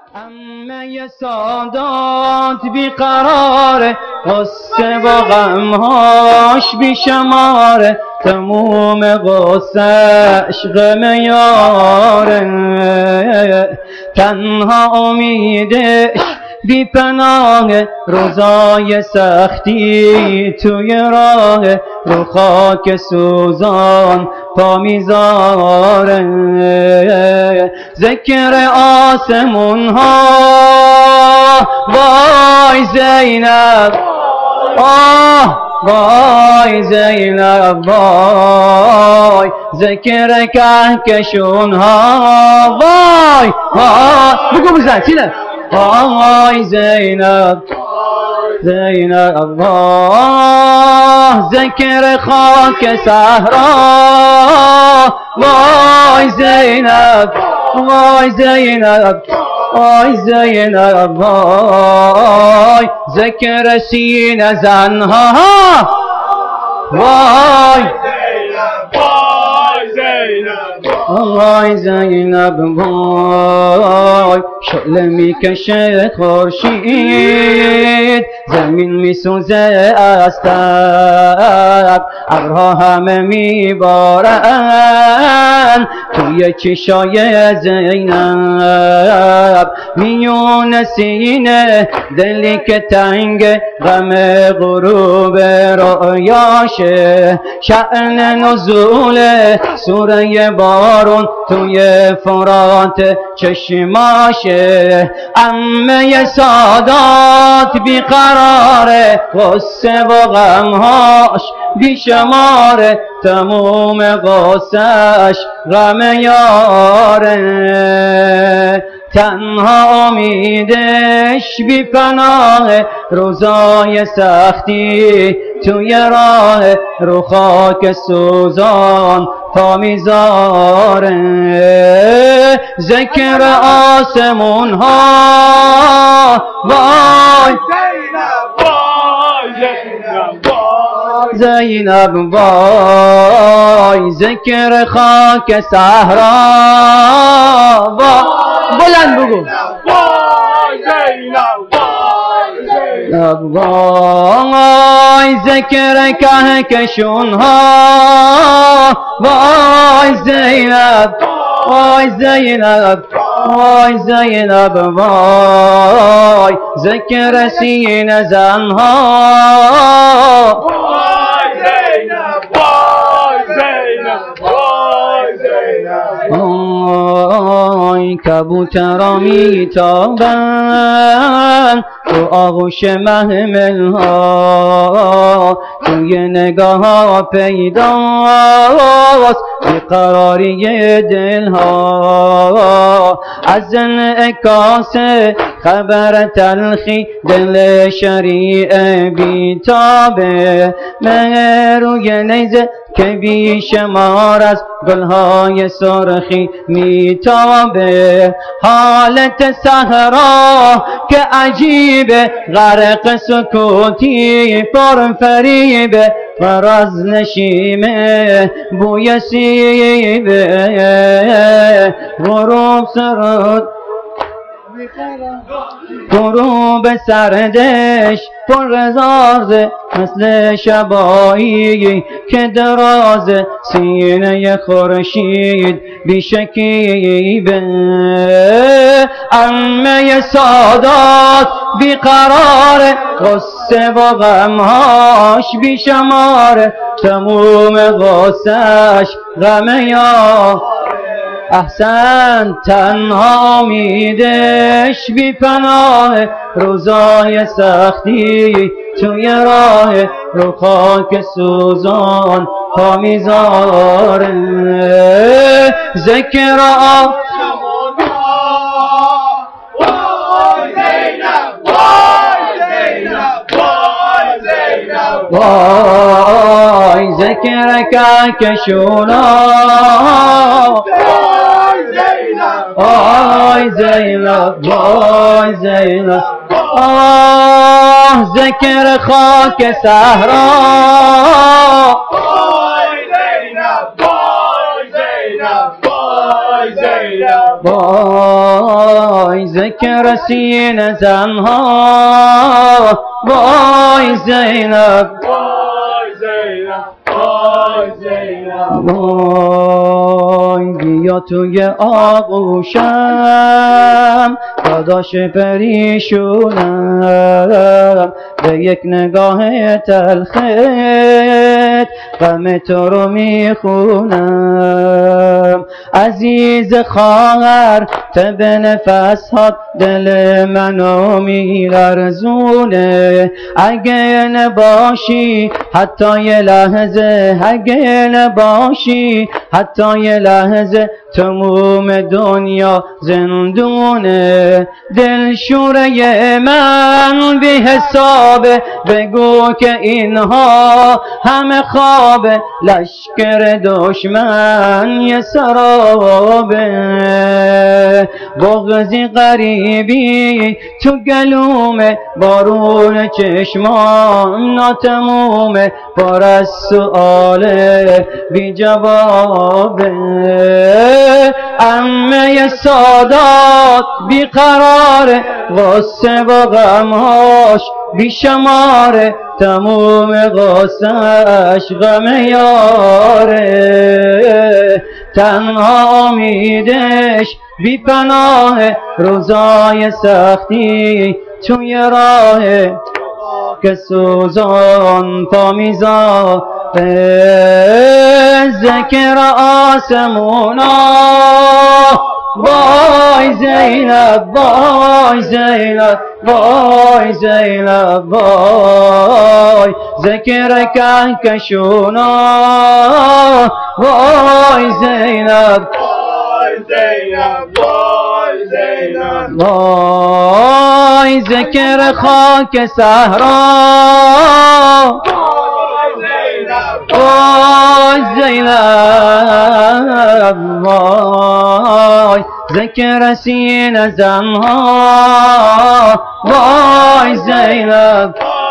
عمه سادات بیقراره، قصه و غمهاش بیشماره، تموم قصهش غم یاره، تنها امیدش بی پناه، روزای سختی توی راه، رو خاک سوزان پا میذاره، ذکر آسمون ها وای زینب، وای زینب وای، ذکر کهکشون ها وای بگو بزن چینه، وای زینب زینب وای، ذکر خاک صحرا وای زینب، وای زینب، وای زینب وای، ذکر سینه زنها وای وای زینب وای، شعله میکشه خورشید، زمین میسوزه از تب، ابرها همه میبارن توی چشای زینب، میون سینه دلی که تنگ غم غروب رؤیاشه، شأن نزول سوره بارون توی فرات چشماشه، عمه سادات بیقراره، قصه و غمهاش بیشماره، تموم قصهش غم یاره، تنها امیدش بی پناه، روزای سختی توی راه، رو خاک سوزان پا میذاره، ذکر آسمون ها وای زینب وای، ذکر خاک صحرا وای، بلند بگو وای زینب وای، ذکر کهکشون ها وای زینب، وای زینب، وای زینب وای، ذکر سینه زنها وای زینب، وای زینب، وای زینب وای، کبوترها میتابند تو آغوش محمل ها، توی نگاه ها پیداست بیقراری دل ها، از انعکاس خبر تلخی دل شریع بیتابه، مهر روی نیزه که بیشمار از گلهای سرخی میتابه، حالت صحرا که عجیبه، غرق سکوتی پر فریبه، فراز نشیمه بوی سیبه، غروب سرود غروب سردش پر رزازه، مثل شبایی که دراز سینه خورشید بیشکیبه، عمه سادات بیقراره، قصه و غمهاش بیشماره، تموم قصهش غم یاره، احسن تنها امیدش بی پناه، روزای سختی توی راه، رو خاک سوزان پا میذاره، ذکر آسمون وای زینب، وای زینب، وای زینب وای، ذکر کهکشونا وای زینب، وای زینب، ذکر خاک صحرا وای زینب، وای زینب، وای زینب، وای وای ذکر سینه زنها وای زینب وای زینب وای زینب وای بیا توی آغوشم داداش پریشونم به یک نگاه تلخت غم تو رو میخونم عزیز خواهر تب نفسات دل منو میلرزونه اگه نباشی حتی یه لحظه اگه نباشی حتی یه لحظه تموم دنیا زندونه دلشوره من بی حسابه بگو که اینها همه خوابه لشکر دشمن یه سرابه بغضی غریبی تو گلومه بارون چشمان ناتمومه پر از سؤاله بی جوابه عمه سادات بیقراره غصه و غمهاش بیشماره تموم غصهش غم یاره تنها امیدش بی پناه روزای سختی توی راه که سوزان پا میذاره ذکر آسمونا وای زینب وای زینب وای زینب وای ذکر کهکشونا وای زینب وای زینب وای زینب وای ذکر خاک صحرا وای زینب وای ذکر سینه زنها وای زینب